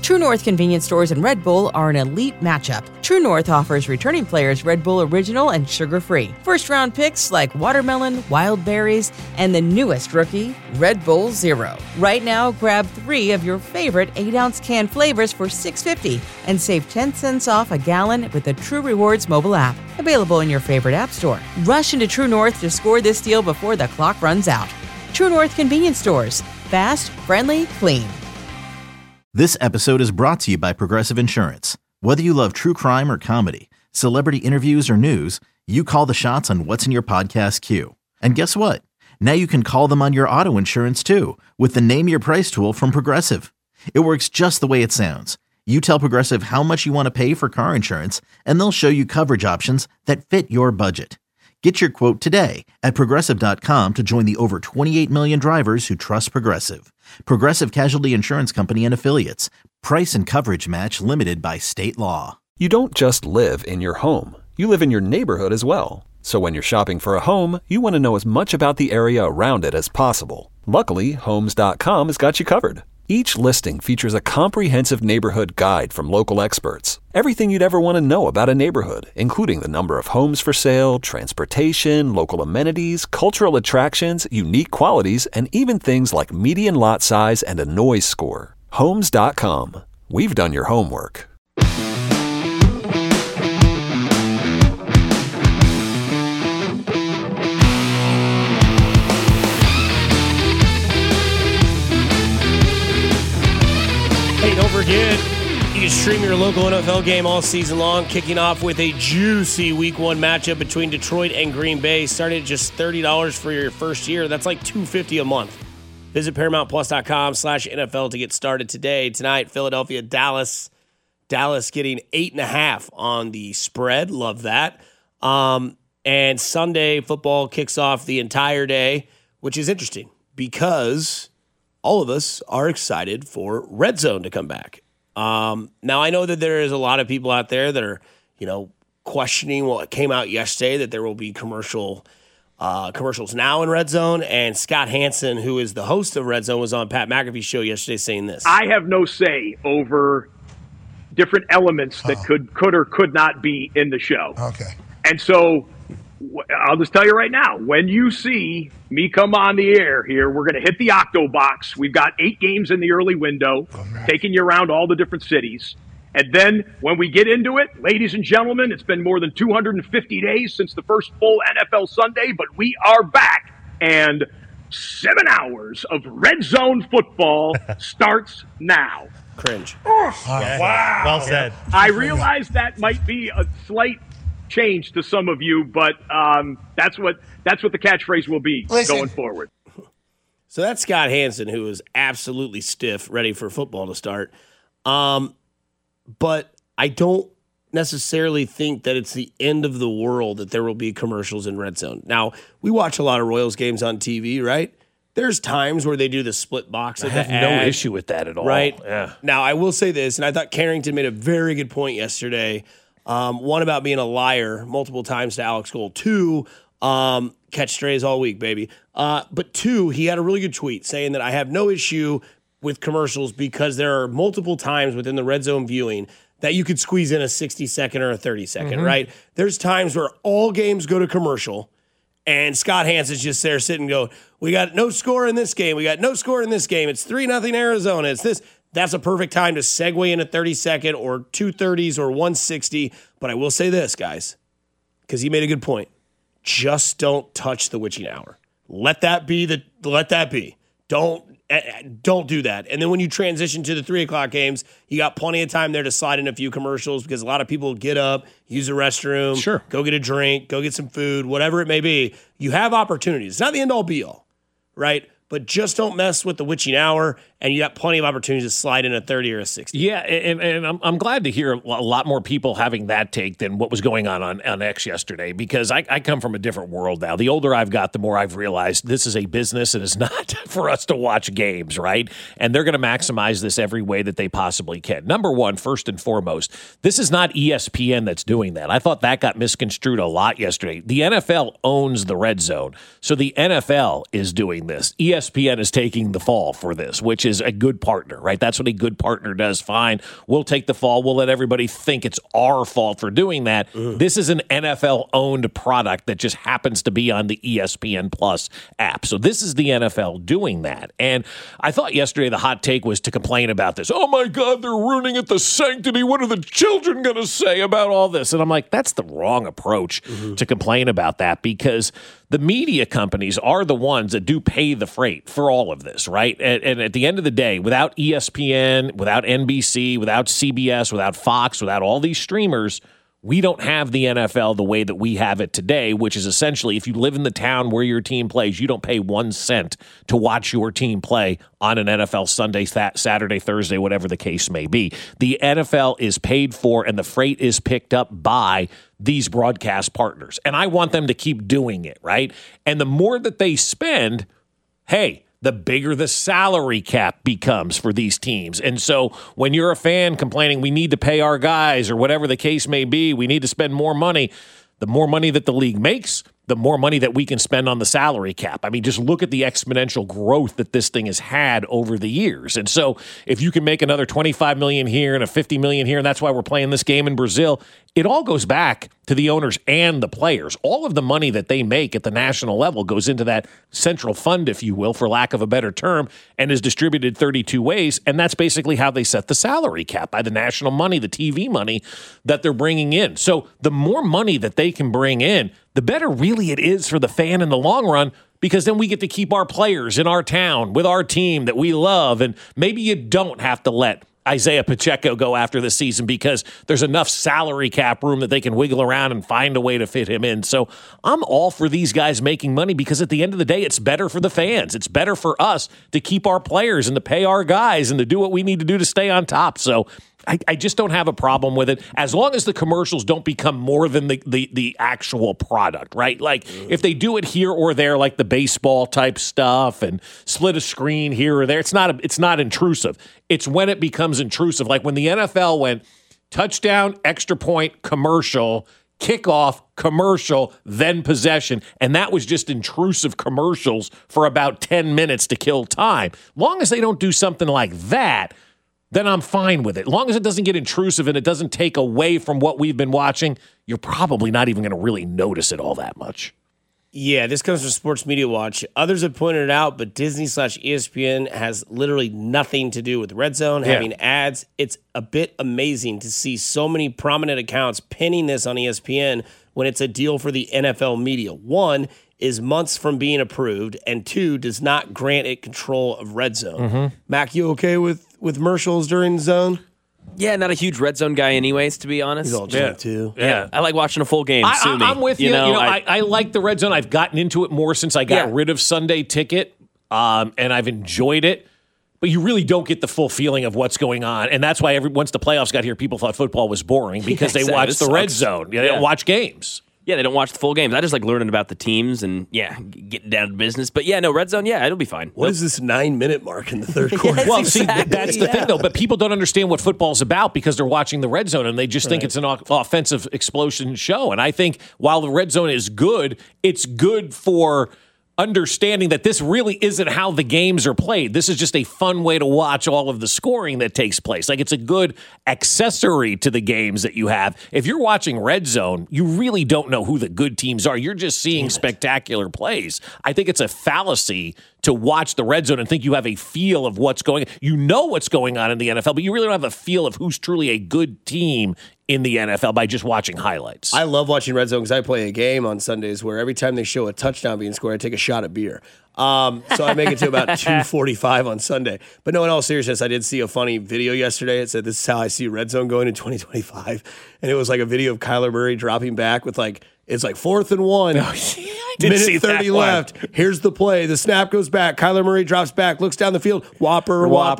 True North convenience stores and Red Bull are an elite matchup. True North offers returning players Red Bull Original and sugar-free. First-round picks like watermelon, wild berries, and the newest rookie, Red Bull Zero. Right now, grab 3 of your favorite 8-ounce can flavors for $6.50 and save 10 cents off a gallon with the True Rewards mobile app. Available in your favorite app store. Rush into True North to score this deal before the clock runs out. True North convenience stores. Fast, friendly, clean. This episode is brought to you by Progressive Insurance. Whether you love true crime or comedy, celebrity interviews or news, you call the shots on what's in your podcast queue. And guess what? Now you can call them on your auto insurance too with the Name Your Price tool from Progressive. It works just the way it sounds. You tell Progressive how much you want to pay for car insurance, and they'll show you coverage options that fit your budget. Get your quote today at Progressive.com to join the over 28 million drivers who trust Progressive. Progressive Casualty Insurance Company and Affiliates. Price and coverage match limited by state law. You don't just live in your home. You live in your neighborhood as well. So when you're shopping for a home, you want to know as much about the area around it as possible. Luckily, Homes.com has got you covered. Each listing features a comprehensive neighborhood guide from local experts. Everything you'd ever want to know about a neighborhood, including the number of homes for sale, transportation, local amenities, cultural attractions, unique qualities, and even things like median lot size and a noise score. Homes.com. We've done your homework. Hey, don't forget, you can stream your local NFL game all season long, kicking off with a juicy Week 1 matchup between Detroit and Green Bay. Starting at just $30 for your first year. That's like $250 a month. Visit ParamountPlus.com/NFL to get started today. Tonight, Philadelphia, Dallas. Dallas getting 8.5 on the spread. Love that. And Sunday, football kicks off the entire day, which is interesting because all of us are excited for Red Zone to come back. Now, I know that there is a lot of people out there that are, questioning what came out yesterday, that there will be commercials now in Red Zone. And Scott Hansen, who is the host of Red Zone, was on Pat McAfee's show yesterday saying this. I have no say over different elements that could or could not be in the show. Okay. And so I'll just tell you right now, when you see me come on the air here, we're going to hit the Octo Box. We've got 8 games in the early window, taking you around all the different cities. And then when we get into it, ladies and gentlemen, it's been more than 250 days since the first full NFL Sunday, but we are back. And 7 hours of Red Zone football starts now. Cringe. Wow. Well said. I realize that might be a slight change to some of you, but that's what the catchphrase will be going forward. So that's Scott Hansen, who is absolutely stiff, ready for football to start. But I don't necessarily think that it's the end of the world that there will be commercials in Red Zone. Now, we watch a lot of Royals games on TV, right? There's times where they do the split box. I have no issue with that at all. Right? Yeah. Now, I will say this, and I thought Carrington made a very good point yesterday. One, about being a liar multiple times to Alex Gold. 2, catch strays all week, baby. But 2, he had a really good tweet saying that I have no issue with commercials because there are multiple times within the Red Zone viewing that you could squeeze in a 60-second or a 30-second, right? There's times where all games go to commercial, and Scott Hansen's just there sitting going, we got no score in this game. We got no score in this game. It's 3-0 Arizona. It's this. That's a perfect time to segue in a 30-second or 2 30s or 160. But I will say this, guys, because he made a good point. Just don't touch the witching hour. Let that be. Don't do that. And then when you transition to the 3 o'clock games, you got plenty of time there to slide in a few commercials because a lot of people get up, use the restroom, go get a drink, go get some food, whatever it may be. You have opportunities. It's not the end-all be-all, right? But just don't mess with the witching hour, and you got plenty of opportunities to slide in a 30 or a 60. Yeah, and I'm glad to hear a lot more people having that take than what was going on X yesterday, because I come from a different world now. The older I've got, the more I've realized this is a business and it's not for us to watch games, right? And they're going to maximize this every way that they possibly can. Number one, first and foremost, this is not ESPN that's doing that. I thought that got misconstrued a lot yesterday. The NFL owns the Red Zone, so the NFL is doing this. ESPN ESPN is taking the fall for this, which is a good partner, right? That's what a good partner does. Fine. We'll take the fall. We'll let everybody think it's our fault for doing that. This is an NFL-owned product that just happens to be on the ESPN Plus app. So this is the NFL doing that. And I thought yesterday the hot take was to complain about this. Oh, my God, they're ruining it, the sanctity. What are the children going to say about all this? And I'm like, that's the wrong approach to complain about that, because the media companies are the ones that do pay the freight for all of this, right? And at the end of the day, without ESPN, without NBC, without CBS, without Fox, without all these streamers, we don't have the NFL the way that we have it today, which is essentially if you live in the town where your team plays, you don't pay 1 cent to watch your team play on an NFL Sunday, Saturday, Thursday, whatever the case may be. The NFL is paid for and the freight is picked up by these broadcast partners. And I want them to keep doing it, right? And the more that they spend, hey, the bigger the salary cap becomes for these teams. And so when you're a fan complaining we need to pay our guys or whatever the case may be, we need to spend more money, the more money that the league makes, the more money that we can spend on the salary cap. I mean, just look at the exponential growth that this thing has had over the years. And so if you can make another $25 million here and a $50 million here, and that's why we're playing this game in Brazil, it all goes back to the owners and the players. All of the money that they make at the national level goes into that central fund, if you will, for lack of a better term, and is distributed 32 ways. And that's basically how they set the salary cap, by the national money, the TV money that they're bringing in. So the more money that they can bring in, the better really it is for the fan in the long run, because then we get to keep our players in our town with our team that we love. And maybe you don't have to let Isaiah Pacheco go after this season because there's enough salary cap room that they can wiggle around and find a way to fit him in. So I'm all for these guys making money, because at the end of the day, it's better for the fans. It's better for us to keep our players and to pay our guys and to do what we need to do to stay on top. So I just don't have a problem with it, as long as the commercials don't become more than the actual product, right? Like if they do it here or there, like the baseball type stuff and split a screen here or there, it's not intrusive. It's when it becomes intrusive, like when the NFL went touchdown, extra point, commercial, kickoff, commercial, then possession, and that was just intrusive commercials for about 10 minutes to kill time. Long as they don't do something like that, then I'm fine with it. As long as it doesn't get intrusive and it doesn't take away from what we've been watching, you're probably not even going to really notice it all that much. Yeah, this comes from Sports Media Watch. Others have pointed it out, but Disney/ESPN has literally nothing to do with Red Zone having ads. It's a bit amazing to see so many prominent accounts pinning this on ESPN when it's a deal for the NFL media. One, is months from being approved, and two, does not grant it control of Red Zone. Mac, you okay with commercials during Zone? Yeah, not a huge Red Zone guy anyways, to be honest. He's all drunk too. Yeah. I like watching a full game. I'm with you. I like the Red Zone. I've gotten into it more since I got rid of Sunday Ticket, and I've enjoyed it. But you really don't get the full feeling of what's going on. And that's why once the playoffs got here, people thought football was boring, because they watched the Red Zone. They don't watch games. Yeah, they don't watch the full games. I just like learning about the teams and, getting down to business. But, Red Zone, it'll be fine. What is this 9-minute mark in the third quarter? Well, see, that's the thing, though. But people don't understand what football's about because they're watching the Red Zone, and they just think it's an offensive explosion show. And I think while the Red Zone is good, it's good for understanding that this really isn't how the games are played. This is just a fun way to watch all of the scoring that takes place. Like, it's a good accessory to the games that you have. If you're watching Red Zone, you really don't know who the good teams are. You're just seeing spectacular plays. I think it's a fallacy to watch the Red Zone and think you have a feel of what's going on. You know what's going on in the NFL, but you really don't have a feel of who's truly a good team in the NFL by just watching highlights. I love watching Red Zone because I play a game on Sundays where every time they show a touchdown being scored, I take a shot of beer. So I make it to about 2:45 on Sunday. But no, in all seriousness, I did see a funny video yesterday. It said, "This is how I see Red Zone going in 2025." And it was like a video of Kyler Murray dropping back with it's 4th and 1. Minute 30 left. Here's the play. The snap goes back. Kyler Murray drops back, looks down the field. Whopper. I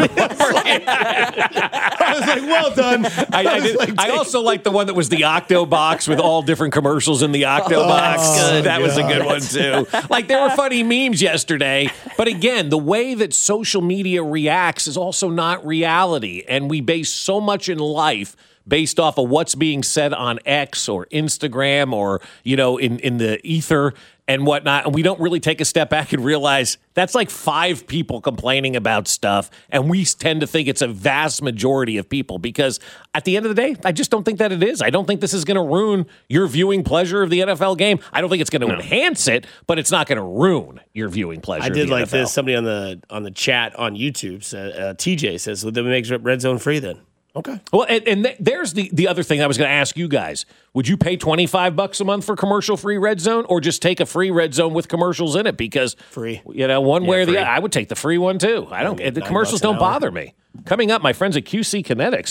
was like, well done. I also like the one that was the Octo Box with all different commercials in the Octo Box. That was a good one, too. Like, there were funny memes yesterday. But again, the way that social media reacts is also not reality. And we base so much in life based off of what's being said on X or Instagram or, in the ether. and whatnot, and we don't really take a step back and realize that's like 5 people complaining about stuff, and we tend to think it's a vast majority of people, because at the end of the day, I just don't think that it is. I don't think this is going to ruin your viewing pleasure of the NFL game. I don't think it's going to enhance it, but it's not going to ruin your viewing pleasure. I did of the like NFL. this. Somebody on the chat on YouTube said, TJ says, well, then it makes Red Zone free then. Okay. Well, and there's the other thing I was going to ask you guys. Would you pay $25 a month for commercial-free Red Zone, or just take a free Red Zone with commercials in it? Because free, one way or the free. other, I would take the free one too. I don't. The commercials don't bother me. Coming up, my friends at QC Kinetics.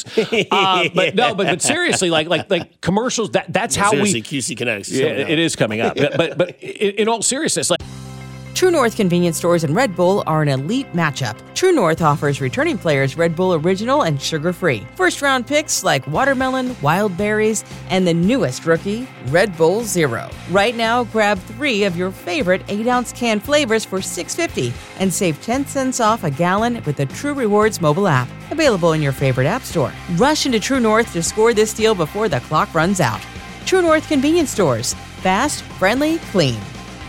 But seriously, like commercials. That's how we. QC Kinetics. Yeah, it is coming up. but in all seriousness, like. True North convenience stores and Red Bull are an elite matchup. True North offers returning players Red Bull Original and sugar-free. First-round picks like watermelon, wild berries, and the newest rookie, Red Bull Zero. Right now, grab 3 of your favorite 8-ounce can flavors for $6.50 and save 10 cents off a gallon with the True Rewards mobile app. Available in your favorite app store. Rush into True North to score this deal before the clock runs out. True North convenience stores. Fast, friendly, clean.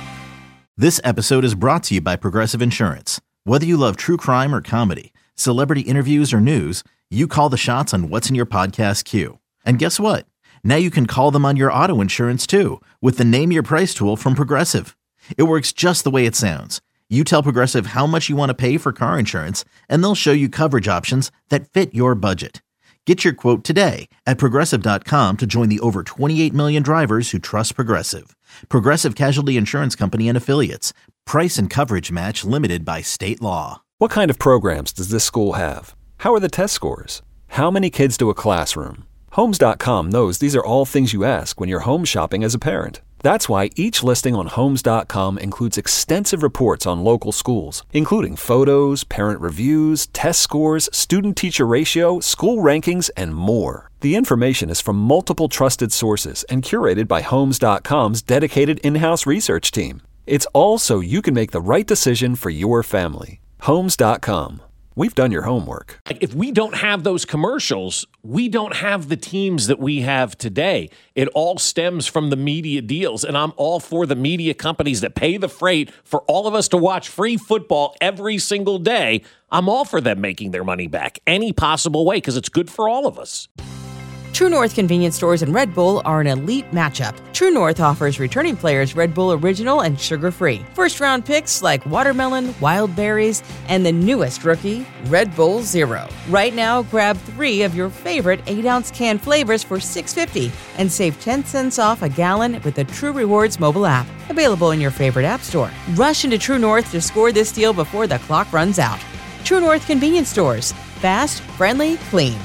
This episode is brought to you by Progressive Insurance. Whether you love true crime or comedy, celebrity interviews or news, you call the shots on what's in your podcast queue. And guess what? Now you can call them on your auto insurance too, with the Name Your Price tool from Progressive. It works just the way it sounds. You tell Progressive how much you want to pay for car insurance, and they'll show you coverage options that fit your budget. Get your quote today at Progressive.com to join the over 28 million drivers who trust Progressive. Progressive Casualty Insurance Company and Affiliates. Price and coverage match limited by state law. What kind of programs does this school have? How are the test scores? How many kids do a classroom? Homes.com knows these are all things you ask when you're home shopping as a parent. That's why each listing on Homes.com includes extensive reports on local schools, including photos, parent reviews, test scores, student-teacher ratio, school rankings, and more. The information is from multiple trusted sources and curated by Homes.com's dedicated in-house research team. It's all so you can make the right decision for your family. Homes.com. We've done your homework. If we don't have those commercials, we don't have the teams that we have today. It all stems from the media deals, and I'm all for the media companies that pay the freight for all of us to watch free football every single day. I'm all for them making their money back any possible way, because it's good for all of us. True North convenience stores and Red Bull are an elite matchup. True North offers returning players Red Bull Original and sugar-free. First-round picks like watermelon, wild berries, and the newest rookie, Red Bull Zero. Right now, grab 3 of your favorite 8-ounce can flavors for $6.50 and save 10 cents off a gallon with the True Rewards mobile app. Available in your favorite app store. Rush into True North to score this deal before the clock runs out. True North convenience stores. Fast, friendly, clean.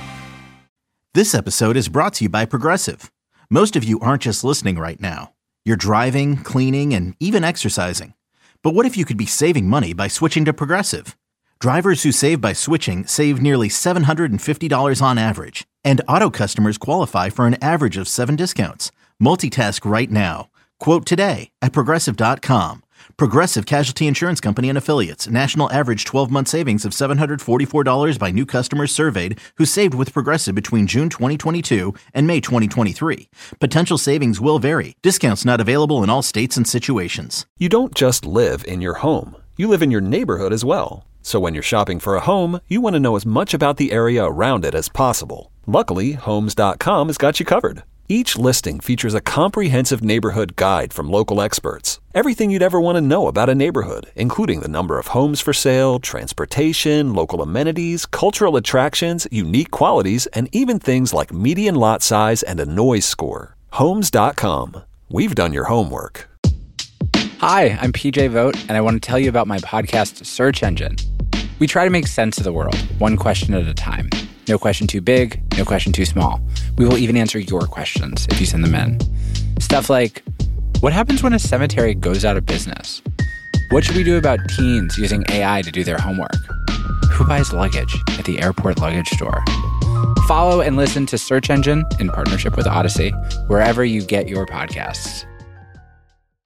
This episode is brought to you by Progressive. Most of you aren't just listening right now. You're driving, cleaning, and even exercising. But what if you could be saving money by switching to Progressive? Drivers who save by switching save nearly $750 on average. And auto customers qualify for an average of 7 discounts. Multitask right now. Quote today at Progressive.com. Progressive Casualty Insurance Company and Affiliates. National average 12-month savings of $744 by new customers surveyed who saved with Progressive between June 2022 and May 2023. Potential savings will vary. Discounts not available in all states and situations. You don't just live in your home. You live in your neighborhood as well. So when you're shopping for a home, you want to know as much about the area around it as possible. Luckily, Homes.com has got you covered. Each listing features a comprehensive neighborhood guide from local experts. Everything you'd ever want to know about a neighborhood, including the number of homes for sale, transportation, local amenities, cultural attractions, unique qualities, and even things like median lot size and a noise score. Homes.com. We've done your homework. Hi, I'm PJ Vogt, and I want to tell you about my podcast, Search Engine. We try to make sense of the world, one question at a time. No question too big, no question too small. We will even answer your questions if you send them in. Stuff like, what happens when a cemetery goes out of business? What should we do about teens using AI to do their homework? Who buys luggage at the airport luggage store? Follow and listen to Search Engine in partnership with Odyssey, wherever you get your podcasts.